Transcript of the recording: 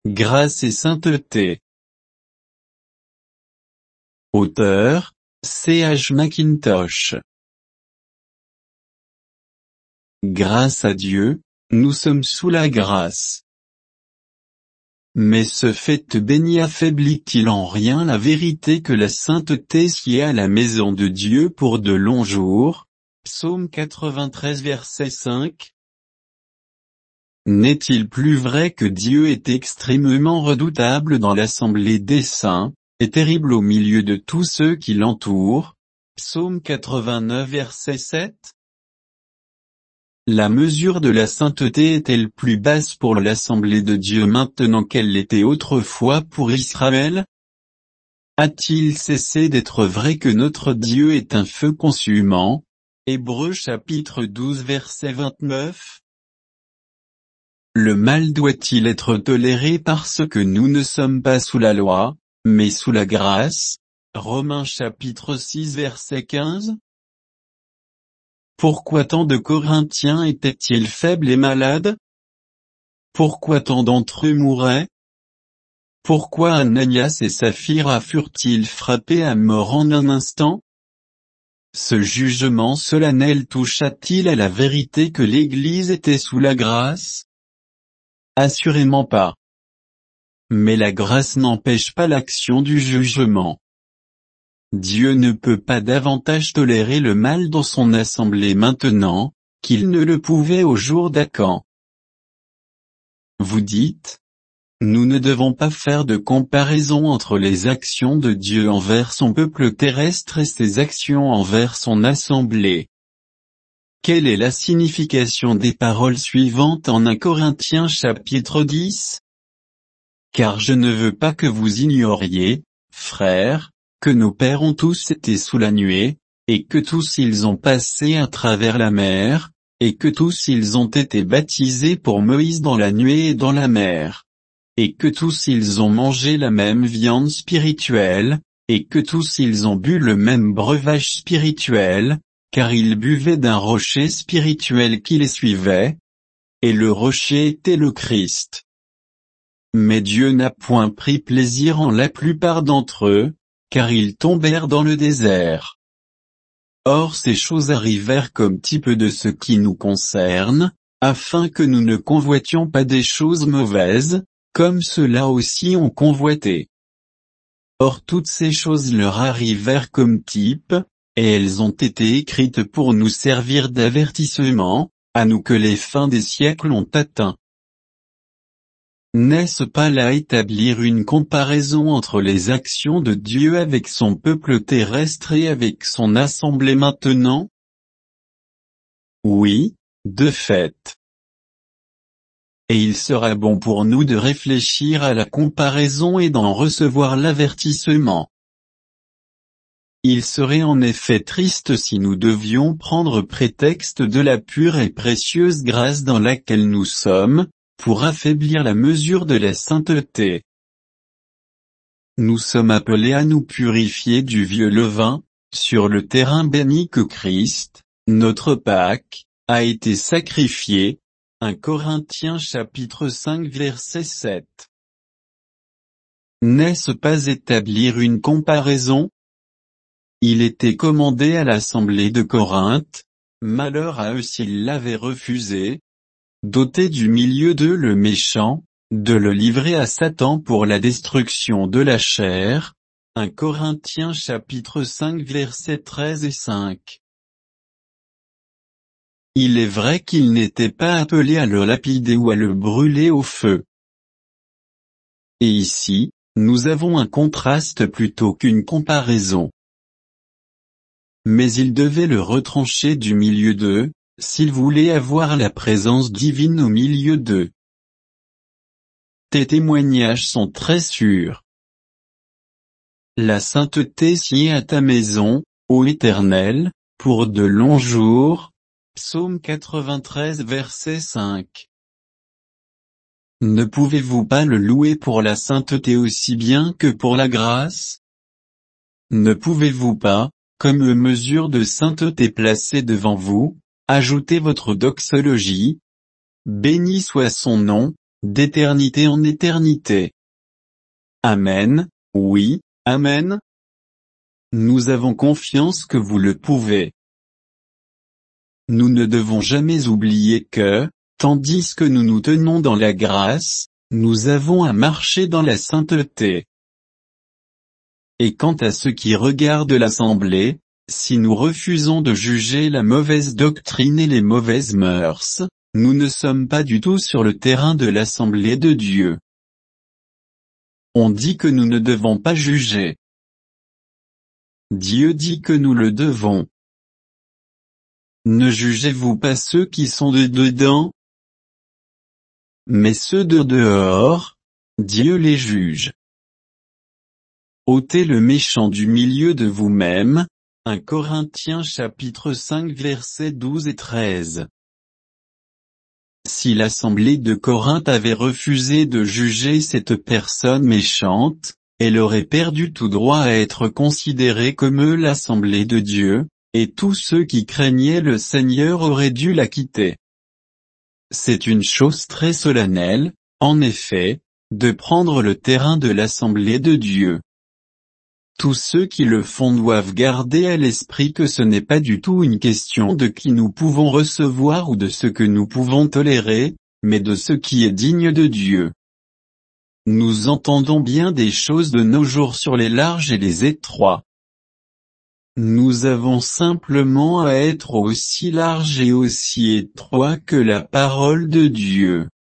Grâce et sainteté. Auteur, C.H. Mackintosh. Grâce à Dieu, nous sommes sous la grâce. Mais ce fait béni affaiblit-il en rien la vérité que la sainteté sied à la maison de Dieu pour de longs jours? Psaume 93 verset 5. N'est-il plus vrai que Dieu est extrêmement redoutable dans l'assemblée des saints, et terrible au milieu de tous ceux qui l'entourent? Psaume 89 verset 7. La mesure de la sainteté est-elle plus basse pour l'assemblée de Dieu maintenant qu'elle l'était autrefois pour Israël? A-t-il cessé d'être vrai que notre Dieu est un feu consumant? Hébreux chapitre 12 verset 29. Le mal doit-il être toléré parce que nous ne sommes pas sous la loi, mais sous la grâce? Romains chapitre 6 verset 15. Pourquoi tant de Corinthiens étaient-ils faibles et malades? Pourquoi tant d'entre eux mouraient? Pourquoi Ananias et Saphira furent-ils frappés à mort en un instant? Ce jugement solennel toucha-t-il à la vérité que l'Église était sous la grâce? Assurément pas. Mais la grâce n'empêche pas l'action du jugement. Dieu ne peut pas davantage tolérer le mal dans son assemblée maintenant, qu'il ne le pouvait au jour d'Acan. Vous dites, nous ne devons pas faire de comparaison entre les actions de Dieu envers son peuple terrestre et ses actions envers son assemblée. Quelle est la signification des paroles suivantes en 1 Corinthiens chapitre 10? Car je ne veux pas que vous ignoriez, frères, que nos pères ont tous été sous la nuée, et que tous ils ont passé à travers la mer, et que tous ils ont été baptisés pour Moïse dans la nuée et dans la mer. Et que tous ils ont mangé la même viande spirituelle, et que tous ils ont bu le même breuvage spirituel, car ils buvaient d'un rocher spirituel qui les suivait, et le rocher était le Christ. Mais Dieu n'a point pris plaisir en la plupart d'entre eux, car ils tombèrent dans le désert. Or ces choses arrivèrent comme type de ce qui nous concerne, afin que nous ne convoitions pas des choses mauvaises, comme ceux-là aussi ont convoité. Or toutes ces choses leur arrivèrent comme type, et elles ont été écrites pour nous servir d'avertissement, à nous que les fins des siècles ont atteint. N'est-ce pas là établir une comparaison entre les actions de Dieu avec son peuple terrestre et avec son assemblée maintenant? Oui, de fait. Et il sera bon pour nous de réfléchir à la comparaison et d'en recevoir l'avertissement. Il serait en effet triste si nous devions prendre prétexte de la pure et précieuse grâce dans laquelle nous sommes, pour affaiblir la mesure de la sainteté. Nous sommes appelés à nous purifier du vieux levain, sur le terrain béni que Christ, notre Pâque, a été sacrifié. 1 Corinthiens chapitre 5 verset 7. N'est-ce pas établir une comparaison? Il était commandé à l'assemblée de Corinthe, malheur à eux s'ils l'avaient refusé, doté du milieu d'eux le méchant, de le livrer à Satan pour la destruction de la chair. 1 Corinthiens chapitre 5 versets 13 et 5. Il est vrai qu'il n'était pas appelé à le lapider ou à le brûler au feu. Et ici, nous avons un contraste plutôt qu'une comparaison. Mais il devait le retrancher du milieu d'eux, s'il voulait avoir la présence divine au milieu d'eux. Tes témoignages sont très sûrs. La sainteté sied à ta maison, ô Éternel, pour de longs jours. Psaume 93 verset 5. Ne pouvez-vous pas le louer pour la sainteté aussi bien que pour la grâce? Ne pouvez-vous pas, comme mesure de sainteté placée devant vous, ajouter votre doxologie? Béni soit son nom, d'éternité en éternité. Amen, oui, Amen. Nous avons confiance que vous le pouvez. Nous ne devons jamais oublier que, tandis que nous nous tenons dans la grâce, nous avons à marcher dans la sainteté. Et quant à ceux qui regardent l'assemblée, si nous refusons de juger la mauvaise doctrine et les mauvaises mœurs, nous ne sommes pas du tout sur le terrain de l'assemblée de Dieu. On dit que nous ne devons pas juger. Dieu dit que nous le devons. Ne jugez-vous pas ceux qui sont de dedans? Mais ceux de dehors, Dieu les juge. Ôtez le méchant du milieu de vous-même. 1 Corinthiens chapitre 5 versets 12 et 13. Si l'assemblée de Corinthe avait refusé de juger cette personne méchante, elle aurait perdu tout droit à être considérée comme l'assemblée de Dieu, et tous ceux qui craignaient le Seigneur auraient dû la quitter. C'est une chose très solennelle, en effet, de prendre le terrain de l'assemblée de Dieu. Tous ceux qui le font doivent garder à l'esprit que ce n'est pas du tout une question de qui nous pouvons recevoir ou de ce que nous pouvons tolérer, mais de ce qui est digne de Dieu. Nous entendons bien des choses de nos jours sur les larges et les étroits. Nous avons simplement à être aussi larges et aussi étroits que la parole de Dieu.